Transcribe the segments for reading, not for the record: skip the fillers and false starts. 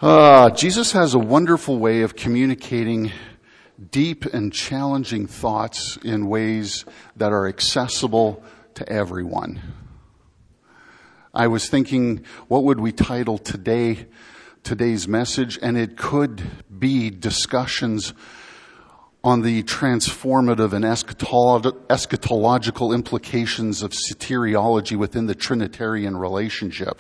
Jesus has a wonderful way of communicating deep and challenging thoughts in ways that are accessible to everyone. I was thinking, what would we title today's message? And it could be discussions on the transformative and eschatological implications of soteriology within the Trinitarian relationship.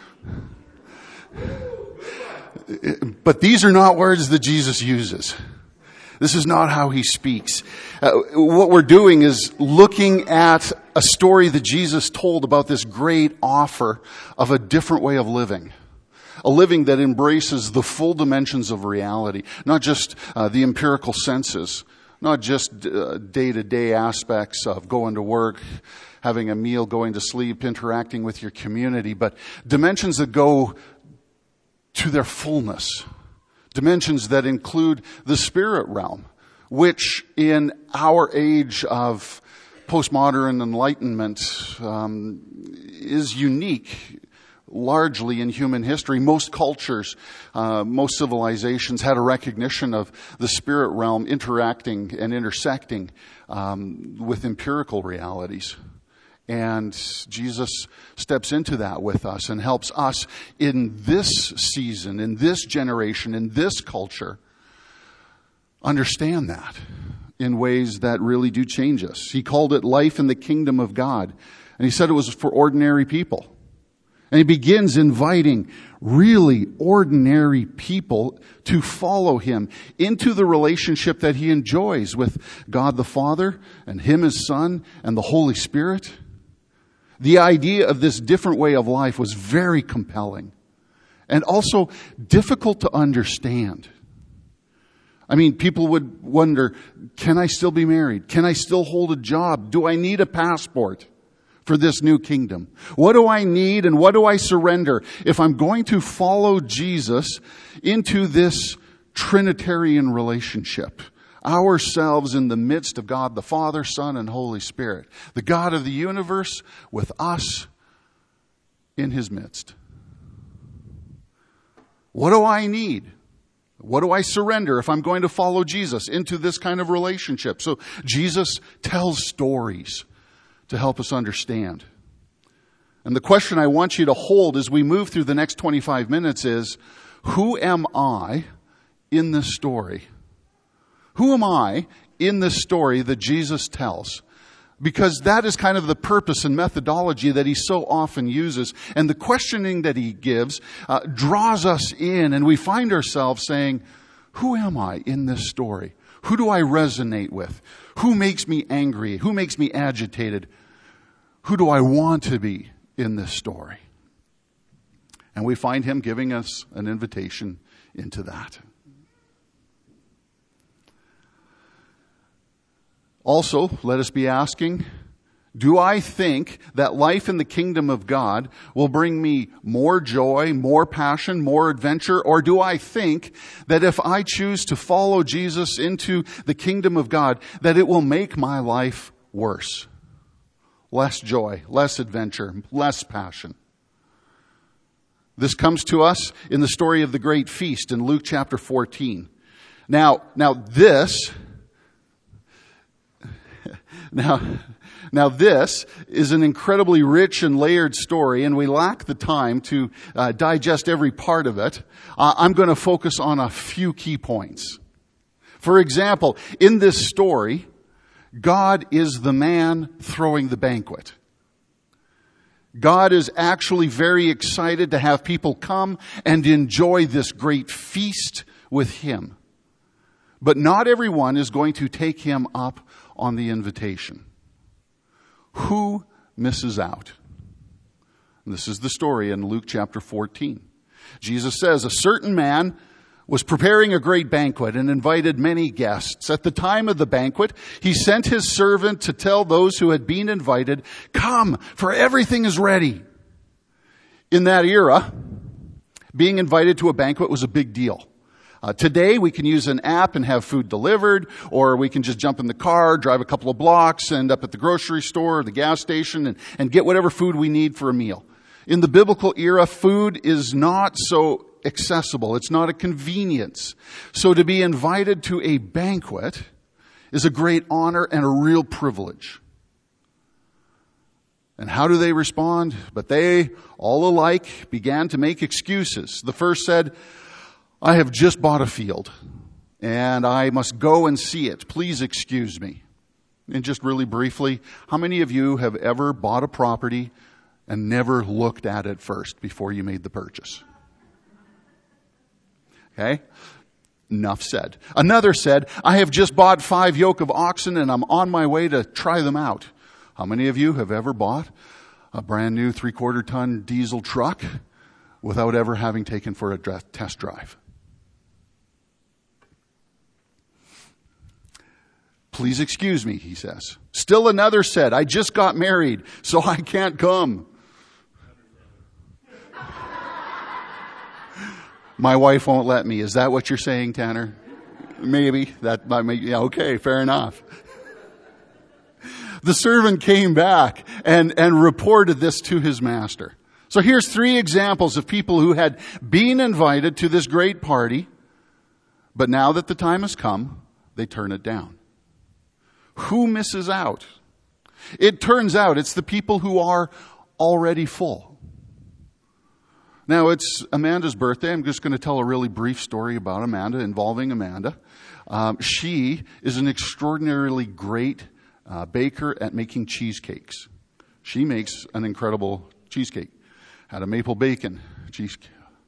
But these are not words that Jesus uses. This is not how he speaks. What we're doing is looking at a story that Jesus told about this great offer of a different way of living. A living that embraces the full dimensions of reality, not just the empirical senses, not just day-to-day aspects of going to work, having a meal, going to sleep, interacting with your community, but dimensions that go to their fullness. Dimensions that include the spirit realm, which in our age of postmodern enlightenment is unique largely in human history. Most cultures, most civilizations had a recognition of the spirit realm interacting and intersecting with empirical realities. And Jesus steps into that with us and helps us in this season, in this generation, in this culture, understand that in ways that really do change us. He called it life in the kingdom of God. And he said it was for ordinary people. And he begins inviting really ordinary people to follow him into the relationship that he enjoys with God the Father and him his Son and the Holy Spirit. The idea of this different way of life was very compelling and also difficult to understand. I mean, people would wonder, can I still be married? Can I still hold a job? Do I need a passport for this new kingdom? What do I need and what do I surrender if I'm going to follow Jesus into this Trinitarian relationship? Ourselves in the midst of God the Father, Son, and Holy Spirit. The God of the universe with us in his midst. What do I need? What do I surrender if I'm going to follow Jesus into this kind of relationship? So Jesus tells stories to help us understand. And the question I want you to hold as we move through the next 25 minutes is, who am I in this story? Who am I in this story that Jesus tells? Because that is kind of the purpose and methodology that he so often uses. And the questioning that he gives draws us in, and we find ourselves saying, who am I in this story? Who do I resonate with? Who makes me angry? Who makes me agitated? Who do I want to be in this story? And we find him giving us an invitation into that. Also, let us be asking, do I think that life in the kingdom of God will bring me more joy, more passion, more adventure? Or do I think that if I choose to follow Jesus into the kingdom of God, that it will make my life worse? Less joy, less adventure, less passion. This comes to us in the story of the great feast in Luke chapter 14. Now this is an incredibly rich and layered story, and we lack the time to digest every part of it. I'm going to focus on a few key points. For example, in this story, God is the man throwing the banquet. God is actually very excited to have people come and enjoy this great feast with him. But not everyone is going to take him up on the invitation. Who misses out? And this is the story in Luke chapter 14. Jesus says, a certain man was preparing a great banquet and invited many guests. At the time of the banquet, he sent his servant to tell those who had been invited, come, for everything is ready. In that era, being invited to a banquet was a big deal. Today, we can use an app and have food delivered, or we can just jump in the car, drive a couple of blocks, end up at the grocery store or the gas station and get whatever food we need for a meal. In the biblical era, food is not so accessible. It's not a convenience. So to be invited to a banquet is a great honor and a real privilege. And how do they respond? But they, all alike, began to make excuses. The first said, I have just bought a field, and I must go and see it. Please excuse me. And just really briefly, how many of you have ever bought a property and never looked at it first before you made the purchase? Okay? Enough said. Another said, I have just bought 5 yoke of oxen and I'm on my way to try them out. How many of you have ever bought a brand new 3/4 ton diesel truck without ever having taken for a test drive? Please excuse me, he says. Still another said, I just got married, so I can't come. My wife won't let me. Is that what you're saying, Tanner? Maybe. That might make, yeah, okay, fair enough. The servant came back and reported this to his master. So here's 3 examples of people who had been invited to this great party, but now that the time has come, they turn it down. Who misses out? It turns out it's the people who are already full. Now, it's Amanda's birthday. I'm just going to tell a really brief story about Amanda, involving Amanda. She is an extraordinarily great baker at making cheesecakes. She makes an incredible cheesecake. Had a maple bacon cheesecake.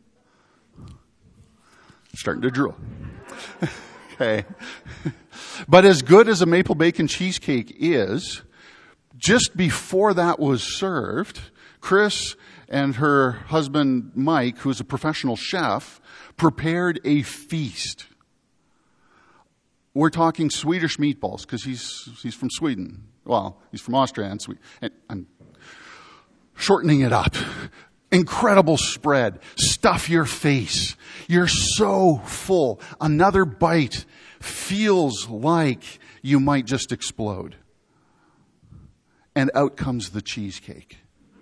Starting to drool. Okay. But as good as a maple bacon cheesecake is, just before that was served, Chris and her husband Mike, who's a professional chef, prepared a feast. We're talking Swedish meatballs, because he's from Sweden. Well, he's from Austria and Sweden. And I'm shortening it up. Incredible spread. Stuff your face. You're so full. Another bite feels like you might just explode. And out comes the cheesecake.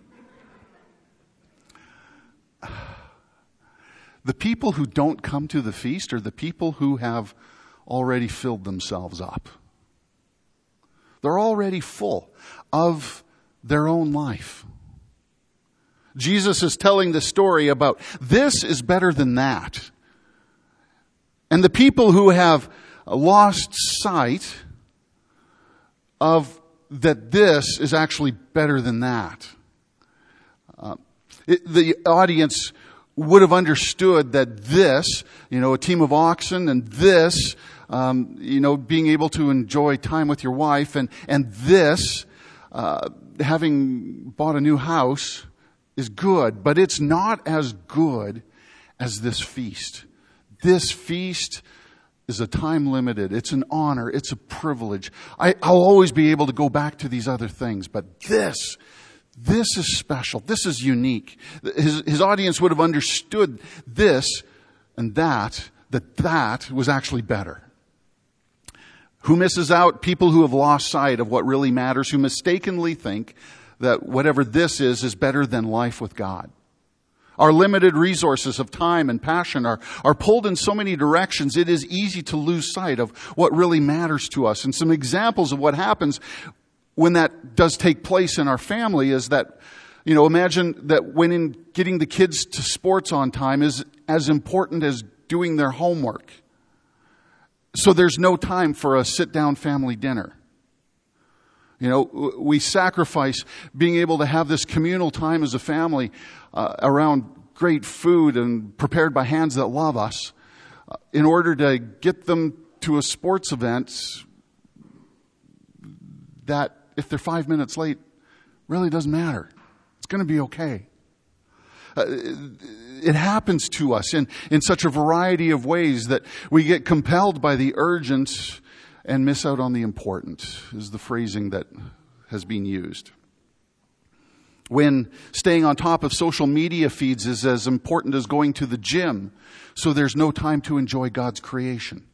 The people who don't come to the feast are the people who have already filled themselves up. They're already full of their own life. Jesus is telling the story about this is better than that. And the people who have lost sight of that this is actually better than that. The audience would have understood that this, a team of oxen, and this, being able to enjoy time with your wife, and this, having bought a new house, is good, but it's not as good as this feast. This feast is a time limited. It's an honor. It's a privilege. I'll always be able to go back to these other things, but this is special. This is unique. His audience would have understood this and that was actually better. Who misses out? People who have lost sight of what really matters, who mistakenly think that whatever this is better than life with God. Our limited resources of time and passion are pulled in so many directions, it is easy to lose sight of what really matters to us. And some examples of what happens when that does take place in our family is that, imagine that when in getting the kids to sports on time is as important as doing their homework. So there's no time for a sit-down family dinner. We sacrifice being able to have this communal time as a family around great food and prepared by hands that love us in order to get them to a sports event that, if they're 5 minutes late, really doesn't matter. It's going to be okay. It happens to us in such a variety of ways that we get compelled by the urgent and miss out on the important, is the phrasing that has been used. When staying on top of social media feeds is as important as going to the gym, so there's no time to enjoy God's creation.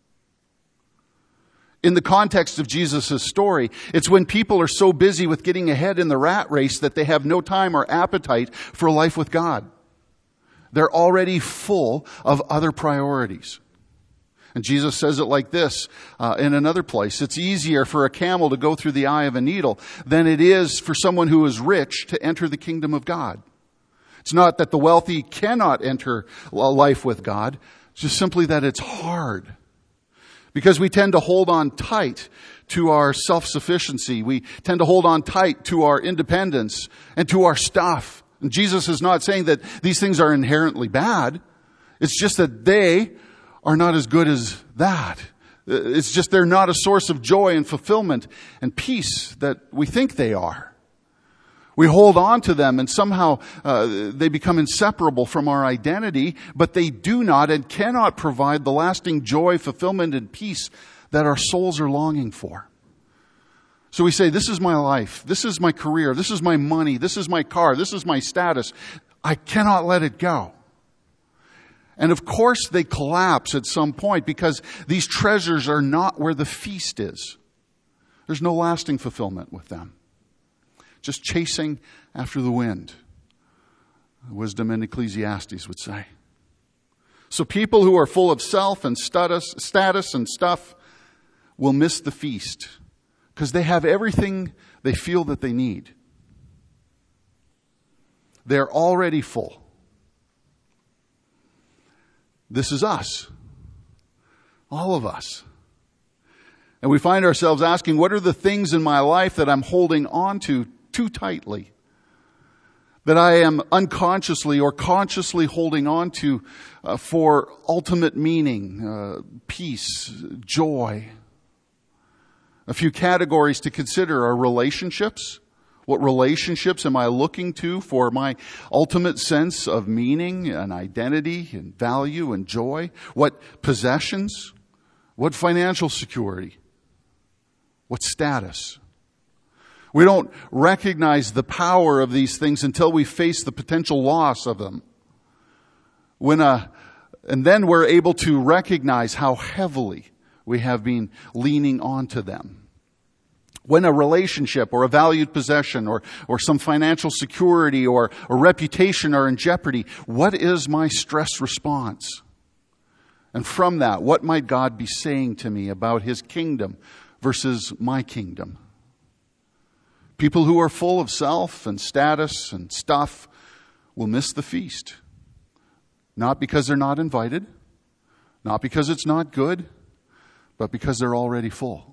In the context of Jesus' story, it's when people are so busy with getting ahead in the rat race that they have no time or appetite for life with God. They're already full of other priorities. And Jesus says it like this in another place. It's easier for a camel to go through the eye of a needle than it is for someone who is rich to enter the kingdom of God. It's not that the wealthy cannot enter life with God. It's just simply that it's hard. Because we tend to hold on tight to our self-sufficiency. We tend to hold on tight to our independence and to our stuff. And Jesus is not saying that these things are inherently bad. It's just that they are not as good as that. It's just they're not a source of joy and fulfillment and peace that we think they are. We hold on to them and somehow they become inseparable from our identity, but they do not and cannot provide the lasting joy, fulfillment, and peace that our souls are longing for. So we say, this is my life, this is my career, this is my money, this is my car, this is my status. I cannot let it go. And of course they collapse at some point because these treasures are not where the feast is. There's no lasting fulfillment with them. Just chasing after the wind. Wisdom in Ecclesiastes would say. So people who are full of self and status and stuff will miss the feast because they have everything they feel that they need. They're already full. This is us. All of us. And we find ourselves asking, what are the things in my life that I'm holding on to too tightly? That I am unconsciously or consciously holding on to for ultimate meaning, peace, joy. A few categories to consider are relationships. What relationships am I looking to for my ultimate sense of meaning and identity and value and joy? What possessions? What financial security? What status? We don't recognize the power of these things until we face the potential loss of them. And then we're able to recognize how heavily we have been leaning onto them. When a relationship or a valued possession or some financial security or reputation are in jeopardy, what is my stress response? And from that, what might God be saying to me about His kingdom versus my kingdom? People who are full of self and status and stuff will miss the feast. Not because they're not invited, not because it's not good, but because they're already full.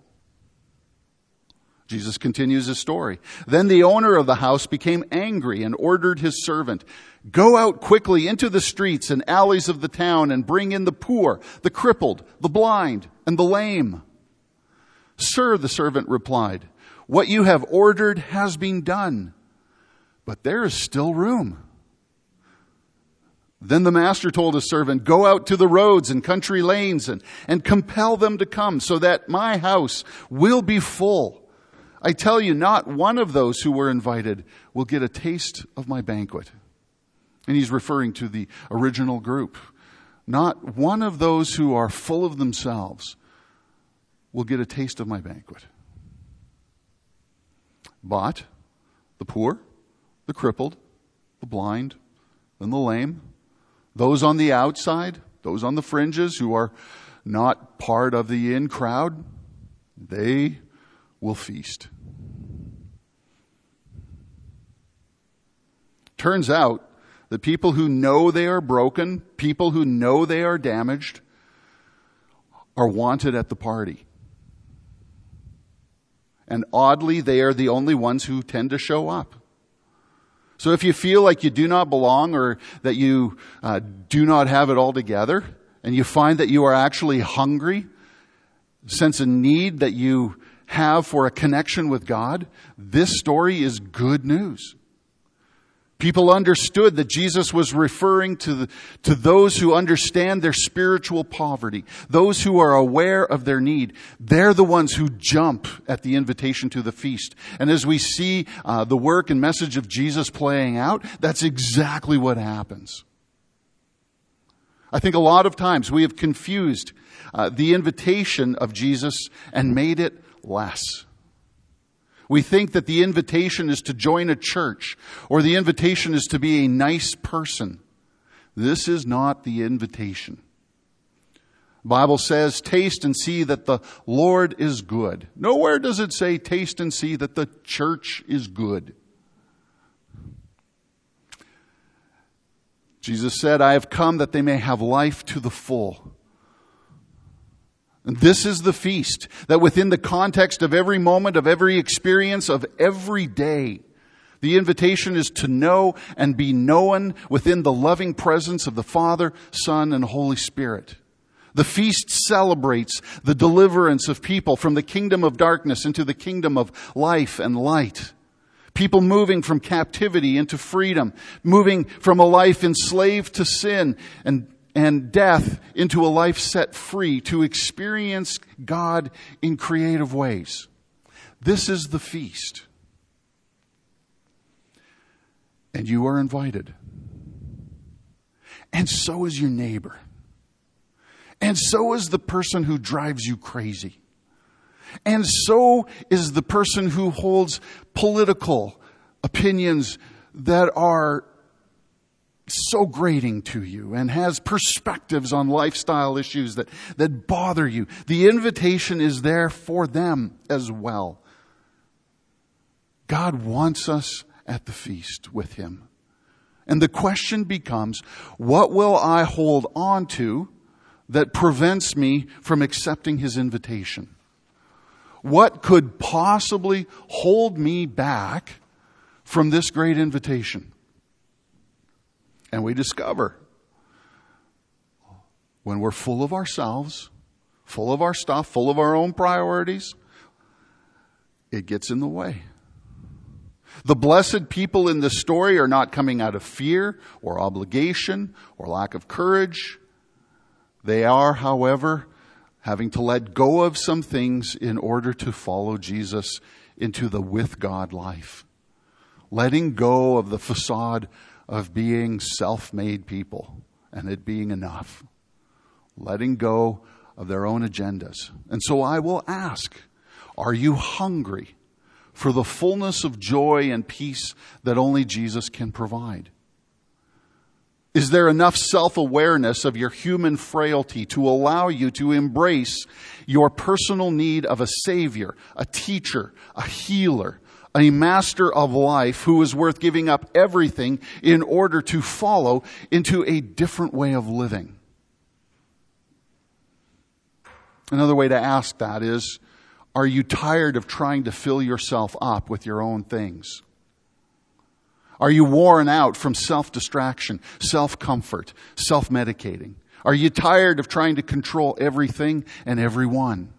Jesus continues his story. Then the owner of the house became angry and ordered his servant, "Go out quickly into the streets and alleys of the town and bring in the poor, the crippled, the blind, and the lame." "Sir," the servant replied, "what you have ordered has been done, but there is still room." Then the master told his servant, "Go out to the roads and country lanes and compel them to come so that my house will be full. I tell you, not one of those who were invited will get a taste of my banquet." And he's referring to the original group. Not one of those who are full of themselves will get a taste of my banquet. But the poor, the crippled, the blind, and the lame, those on the outside, those on the fringes who are not part of the in crowd, they will feast. Turns out that people who know they are broken, people who know they are damaged, are wanted at the party. And oddly, they are the only ones who tend to show up. So if you feel like you do not belong or that you do not have it all together, and you find that you are actually hungry, sense a need that you have for a connection with God, this story is good news. People understood that Jesus was referring to those who understand their spiritual poverty, those who are aware of their need. They're the ones who jump at the invitation to the feast. And as we see the work and message of Jesus playing out, that's exactly what happens. I think a lot of times we have confused the invitation of Jesus and made it less. We think that the invitation is to join a church or the invitation is to be a nice person. This is not the invitation. The Bible says, taste and see that the Lord is good. Nowhere does it say, taste and see that the church is good. Jesus said, I have come that they may have life to the full. And this is the feast, that within the context of every moment, of every experience, of every day, the invitation is to know and be known within the loving presence of the Father, Son, and Holy Spirit. The feast celebrates the deliverance of people from the kingdom of darkness into the kingdom of life and light. People moving from captivity into freedom, moving from a life enslaved to sin and death into a life set free to experience God in creative ways. This is the feast. And you are invited. And so is your neighbor. And so is the person who drives you crazy. And so is the person who holds political opinions that are so grating to you and has perspectives on lifestyle issues that bother you. The invitation is there for them as well. God wants us at the feast with Him. And the question becomes, what will I hold on to that prevents me from accepting His invitation? What could possibly hold me back from this great invitation? And we discover when we're full of ourselves, full of our stuff, full of our own priorities, it gets in the way. The blessed people in this story are not coming out of fear or obligation or lack of courage. They are, however, having to let go of some things in order to follow Jesus into the with God life. Letting go of the facade of being self-made people and it being enough. Letting go of their own agendas. And so I will ask, are you hungry for the fullness of joy and peace that only Jesus can provide? Is there enough self-awareness of your human frailty to allow you to embrace your personal need of a Savior, a teacher, a healer, a master of life who is worth giving up everything in order to follow into a different way of living? Another way to ask that is, are you tired of trying to fill yourself up with your own things? Are you worn out from self-distraction, self-comfort, self-medicating? Are you tired of trying to control everything and everyone?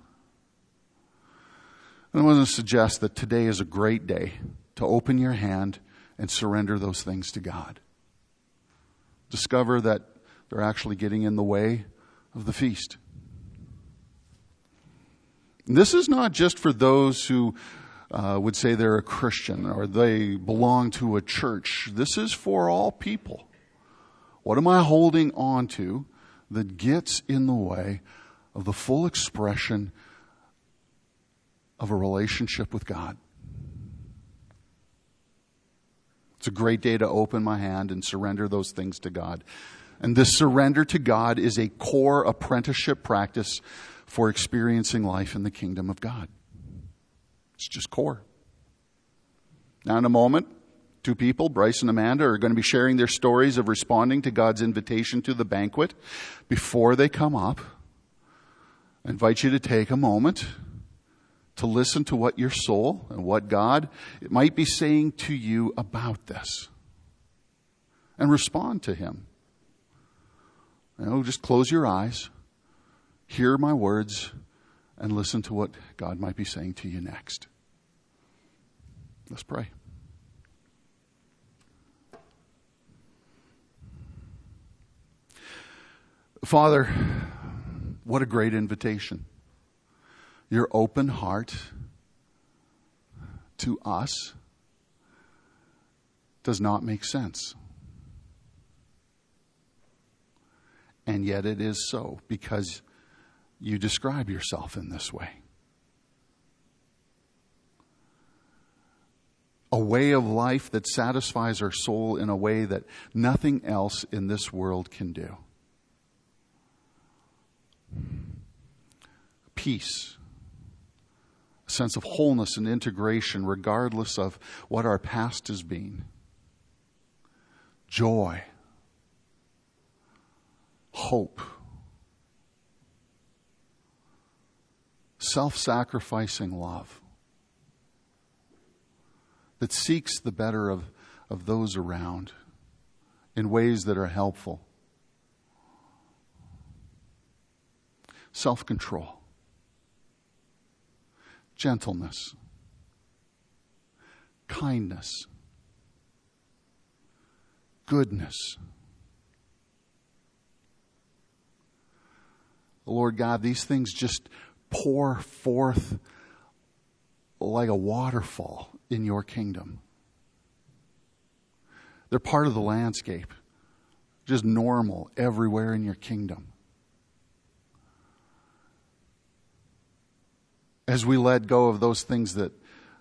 I want to suggest that today is a great day to open your hand and surrender those things to God. Discover that they're actually getting in the way of the feast. And this is not just for those who would say they're a Christian or they belong to a church. This is for all people. What am I holding on to that gets in the way of the full expression of a relationship with God? It's a great day to open my hand and surrender those things to God. And this surrender to God is a core apprenticeship practice for experiencing life in the kingdom of God. It's just core. Now in a moment, two people, Bryce and Amanda, are going to be sharing their stories of responding to God's invitation to the banquet. Before they come up, I invite you to take a moment to listen to what your soul and what God might be saying to you about this. And respond to Him. Just close your eyes, hear my words, and listen to what God might be saying to you next. Let's pray. Father, what a great invitation. Your open heart to us does not make sense. And yet it is so, because you describe yourself in this way. a way of life that satisfies our soul in a way that nothing else in this world can do. Peace, a sense of wholeness and integration regardless of what our past has been. Joy, hope, self-sacrificing love that seeks the better of those around in ways that are helpful. Self-control, gentleness, kindness, goodness. Lord God, these things just pour forth like a waterfall in your kingdom. They're part of the landscape, just normal everywhere in your kingdom. As we let go of those things that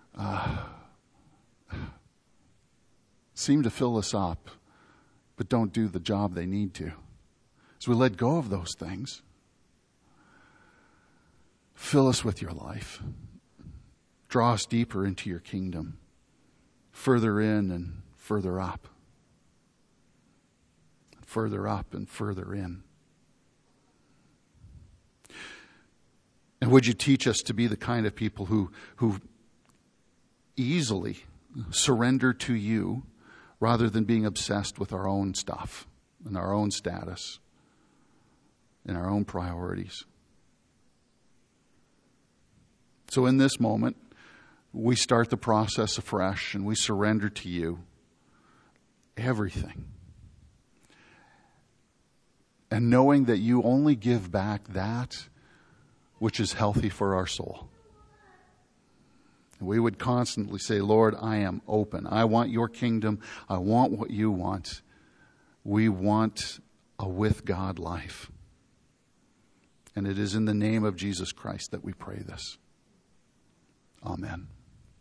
seem to fill us up, but don't do the job they need to. As we let go of those things, fill us with your life. Draw us deeper into your kingdom, further in and further up, further up and further in. And would you teach us to be the kind of people who easily surrender to you rather than being obsessed with our own stuff and our own status and our own priorities. So in this moment, we start the process afresh and we surrender to you everything. And knowing that you only give back that which is healthy for our soul. And we would constantly say, Lord, I am open. I want your kingdom. I want what you want. We want a with God life. And it is in the name of Jesus Christ that we pray this. Amen.